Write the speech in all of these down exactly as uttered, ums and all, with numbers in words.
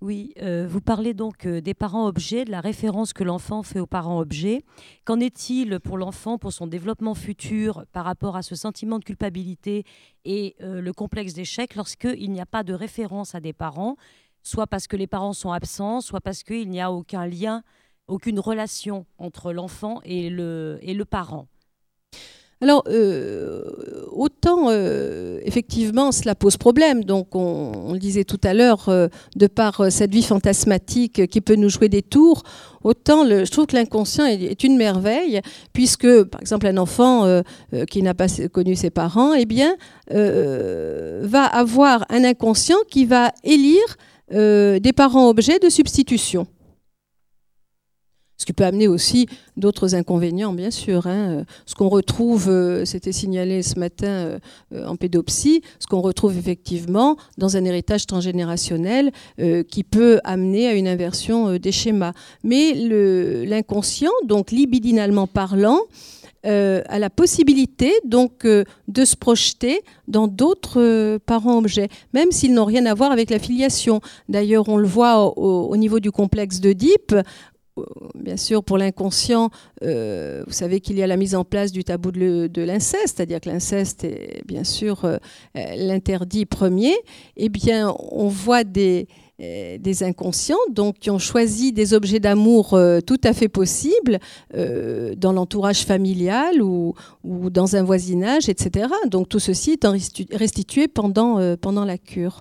Oui, euh, vous parlez donc euh, des parents objets, de la référence que l'enfant fait aux parents objets. Qu'en est-il pour l'enfant, pour son développement futur, par rapport à ce sentiment de culpabilité et euh, le complexe d'échec lorsqu'il n'y a pas de référence à des parents, soit parce que les parents sont absents, soit parce qu'il n'y a aucun lien, aucune relation entre l'enfant et le, et le parent? Alors, euh, autant, euh, effectivement, cela pose problème. Donc, on, on le disait tout à l'heure, euh, de par euh, cette vie fantasmatique qui peut nous jouer des tours, autant le, je trouve que l'inconscient est, est une merveille, puisque, par exemple, un enfant euh, euh, qui n'a pas connu ses parents, eh bien, euh, va avoir un inconscient qui va élire euh, des parents objets de substitution. Ce qui peut amener aussi d'autres inconvénients, bien sûr. Hein. Ce qu'on retrouve, euh, c'était signalé ce matin euh, en pédopsie, ce qu'on retrouve effectivement dans un héritage transgénérationnel euh, qui peut amener à une inversion euh, des schémas. Mais le, l'inconscient, donc libidinalement parlant, euh, a la possibilité donc euh, de se projeter dans d'autres euh, parents objets, même s'ils n'ont rien à voir avec la filiation. D'ailleurs, on le voit au, au niveau du complexe d'Oedipe. Bien sûr, pour l'inconscient, euh, vous savez qu'il y a la mise en place du tabou de, le, de l'inceste, c'est-à-dire que l'inceste est bien sûr euh, l'interdit premier. Eh bien, on voit des, euh, des inconscients donc, qui ont choisi des objets d'amour euh, tout à fait possibles euh, dans l'entourage familial ou, ou dans un voisinage, et cetera. Donc tout ceci étant restitué pendant, euh, pendant la cure.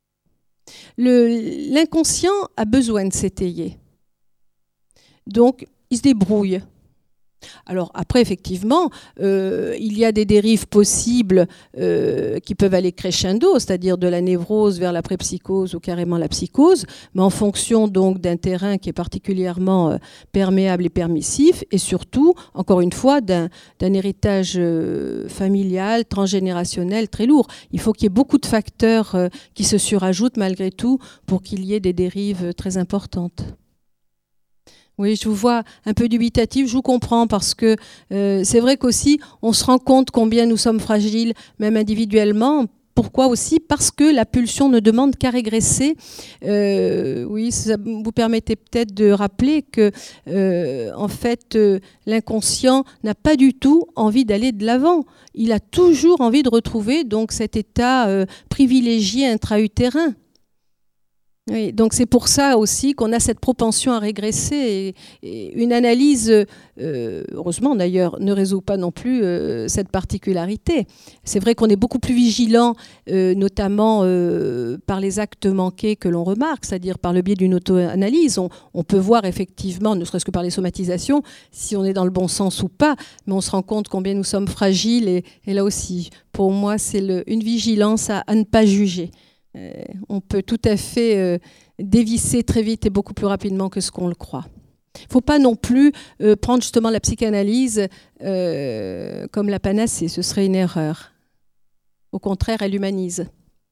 Le, l'inconscient a besoin de s'étayer. Donc, il se débrouille. Alors après, effectivement, euh, il y a des dérives possibles euh, qui peuvent aller crescendo, c'est-à-dire de la névrose vers la prépsychose ou carrément la psychose, mais en fonction donc d'un terrain qui est particulièrement euh, perméable et permissif, et surtout, encore une fois, d'un, d'un héritage euh, familial, transgénérationnel très lourd. Il faut qu'il y ait beaucoup de facteurs euh, qui se surajoutent malgré tout pour qu'il y ait des dérives très importantes. Oui, je vous vois un peu dubitatif, je vous comprends, parce que euh, c'est vrai qu'aussi, on se rend compte combien nous sommes fragiles, même individuellement. Pourquoi aussi? Parce que la pulsion ne demande qu'à régresser. Euh, oui, ça vous permettez peut-être de rappeler que, euh, en fait, euh, l'inconscient n'a pas du tout envie d'aller de l'avant. Il a toujours envie de retrouver donc cet état euh, privilégié intra-utérin. Oui, donc c'est pour ça aussi qu'on a cette propension à régresser. Et, et une analyse, euh, heureusement d'ailleurs, ne résout pas non plus euh, cette particularité. C'est vrai qu'on est beaucoup plus vigilant, euh, notamment euh, par les actes manqués que l'on remarque, c'est-à-dire par le biais d'une auto-analyse. On, on peut voir effectivement, ne serait-ce que par les somatisations, si on est dans le bon sens ou pas, mais on se rend compte combien nous sommes fragiles. Et, et là aussi, pour moi, c'est le, une vigilance à, à ne pas juger. Euh, on peut tout à fait euh, dévisser très vite et beaucoup plus rapidement que ce qu'on le croit. Il ne faut pas non plus euh, prendre justement la psychanalyse euh, comme la panacée, ce serait une erreur. Au contraire, elle humanise.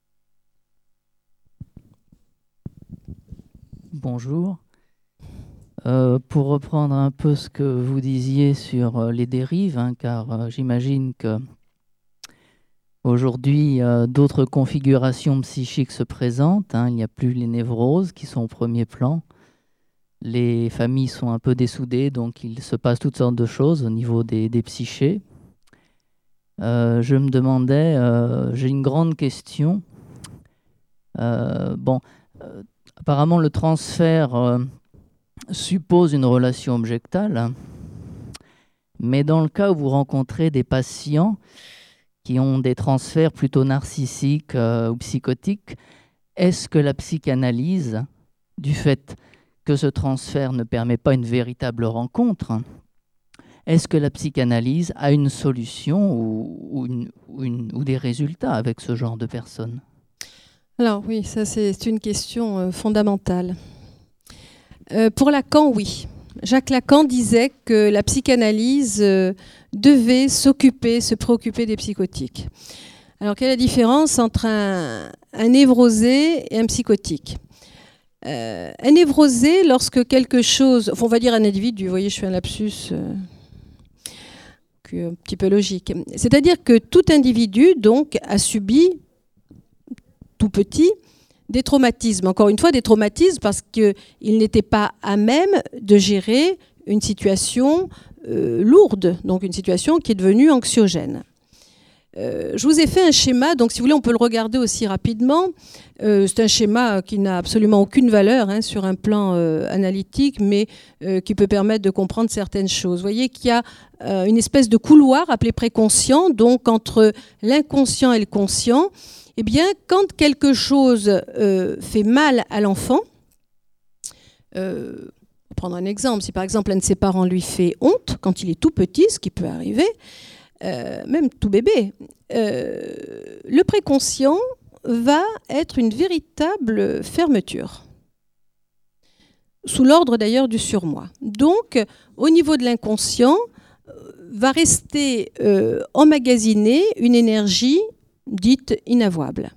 Bonjour. Euh, pour reprendre un peu ce que vous disiez sur euh, les dérives, hein, car euh, j'imagine que aujourd'hui, euh, d'autres configurations psychiques se présentent. Hein. Il n'y a plus les névroses qui sont au premier plan. Les familles sont un peu dessoudées, donc il se passe toutes sortes de choses au niveau des, des psychés. Euh, je me demandais, euh, j'ai une grande question. Euh, bon, euh, apparemment, le transfert euh, suppose une relation objectale, mais dans le cas où vous rencontrez des patients qui ont des transferts plutôt narcissiques euh, ou psychotiques, est-ce que la psychanalyse, du fait que ce transfert ne permet pas une véritable rencontre, est-ce que la psychanalyse a une solution ou, ou, une, ou, une, ou des résultats avec ce genre de personnes? Alors oui, ça c'est une question euh, fondamentale. Euh, pour Lacan, oui. Jacques Lacan disait que la psychanalyse euh, devait s'occuper, se préoccuper des psychotiques. Alors, quelle est la différence entre un, un névrosé et un psychotique? euh, Un névrosé, lorsque quelque chose... Enfin, on va dire un individu, vous voyez, je fais un lapsus euh, un petit peu logique. C'est-à-dire que tout individu, donc, a subi, tout petit, des traumatismes. Encore une fois, des traumatismes parce qu'il n'était pas à même de gérer une situation euh, lourde, donc une situation qui est devenue anxiogène. Euh, je vous ai fait un schéma, donc si vous voulez, on peut le regarder aussi rapidement. Euh, c'est un schéma qui n'a absolument aucune valeur hein, sur un plan euh, analytique, mais euh, qui peut permettre de comprendre certaines choses. Vous voyez qu'il y a euh, une espèce de couloir appelé préconscient, donc entre l'inconscient et le conscient. Eh bien, quand quelque chose euh, fait mal à l'enfant, euh, on va prendre un exemple, si par exemple un de ses parents lui fait honte quand il est tout petit, ce qui peut arriver, Euh, même tout bébé, euh, le préconscient va être une véritable fermeture, sous l'ordre d'ailleurs du surmoi. Donc, au niveau de l'inconscient, va rester euh, emmagasinée une énergie dite inavouable.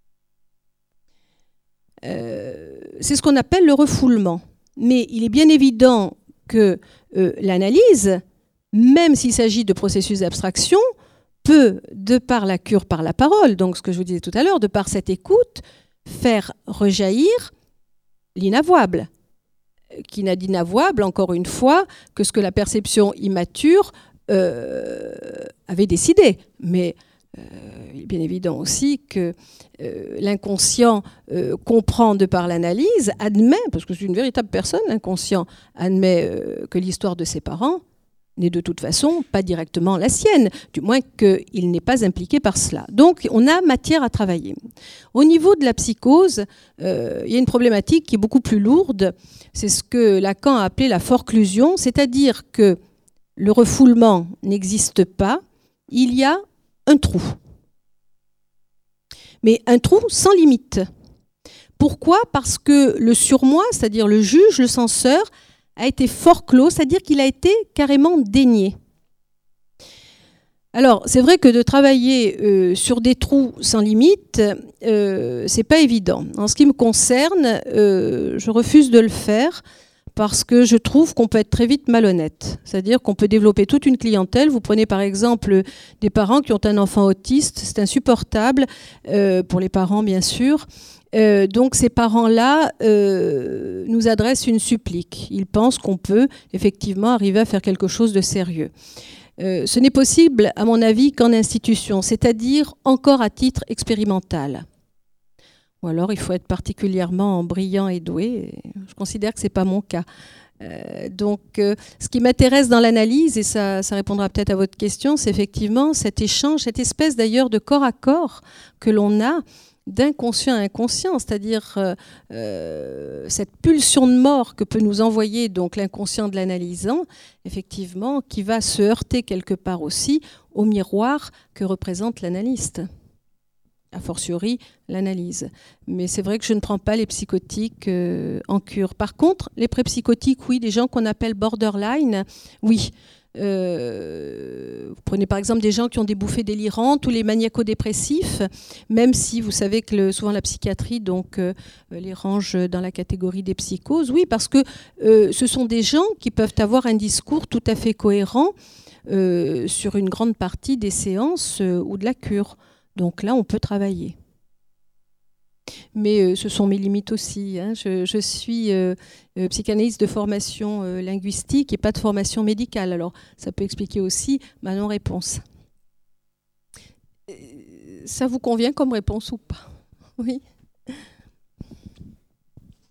Euh, c'est ce qu'on appelle le refoulement. Mais il est bien évident que euh, l'analyse, même s'il s'agit de processus d'abstraction, peut, de par la cure par la parole, donc ce que je vous disais tout à l'heure, de par cette écoute, faire rejaillir l'inavouable, qui n'a d'inavouable, encore une fois, que ce que la perception immature euh, avait décidé. Mais euh, il est bien évident aussi que euh, l'inconscient euh, comprend de par l'analyse, admet, parce que c'est une véritable personne, l'inconscient admet euh, que l'histoire de ses parents n'est de toute façon pas directement la sienne, du moins qu'il n'est pas impliqué par cela. Donc on a matière à travailler. Au niveau de la psychose, euh, il y a une problématique qui est beaucoup plus lourde, c'est ce que Lacan a appelé la forclusion, c'est-à-dire que le refoulement n'existe pas, il y a un trou. Mais un trou sans limite. Pourquoi ? Parce que le surmoi, c'est-à-dire le juge, le censeur, a été fort clos, c'est-à-dire qu'il a été carrément dénié. Alors, c'est vrai que de travailler euh, sur des trous sans limite, euh, c'est pas évident. En ce qui me concerne, euh, je refuse de le faire parce que je trouve qu'on peut être très vite malhonnête. C'est-à-dire qu'on peut développer toute une clientèle. Vous prenez par exemple des parents qui ont un enfant autiste, c'est insupportable, euh, pour les parents bien sûr. Euh, donc ces parents-là euh, nous adressent une supplique. Ils pensent qu'on peut effectivement arriver à faire quelque chose de sérieux. Euh, ce n'est possible, à mon avis, qu'en institution, c'est-à-dire encore à titre expérimental. Ou alors il faut être particulièrement brillant et doué. Je considère que ce n'est pas mon cas. Euh, donc euh, ce qui m'intéresse dans l'analyse, et ça, ça répondra peut-être à votre question, c'est effectivement cet échange, cette espèce d'ailleurs de corps à corps que l'on a d'inconscient à inconscient, c'est-à-dire euh, euh, cette pulsion de mort que peut nous envoyer donc l'inconscient de l'analysant, effectivement, qui va se heurter quelque part aussi au miroir que représente l'analyste, a fortiori l'analyse. Mais c'est vrai que je ne prends pas les psychotiques euh, en cure. Par contre, les prépsychotiques, oui, des gens qu'on appelle borderline, oui. Euh, vous prenez par exemple des gens qui ont des bouffées délirantes ou les maniaco-dépressifs, même si vous savez que le, souvent la psychiatrie donc, euh, les range dans la catégorie des psychoses. Oui, parce que euh, ce sont des gens qui peuvent avoir un discours tout à fait cohérent euh, sur une grande partie des séances euh, ou de la cure. Donc là, on peut travailler. Mais euh, ce sont mes limites aussi. Hein. Je, je suis euh, euh, psychanalyste de formation euh, linguistique et pas de formation médicale. Alors, ça peut expliquer aussi ma non-réponse. Ça vous convient comme réponse ou pas ? Oui.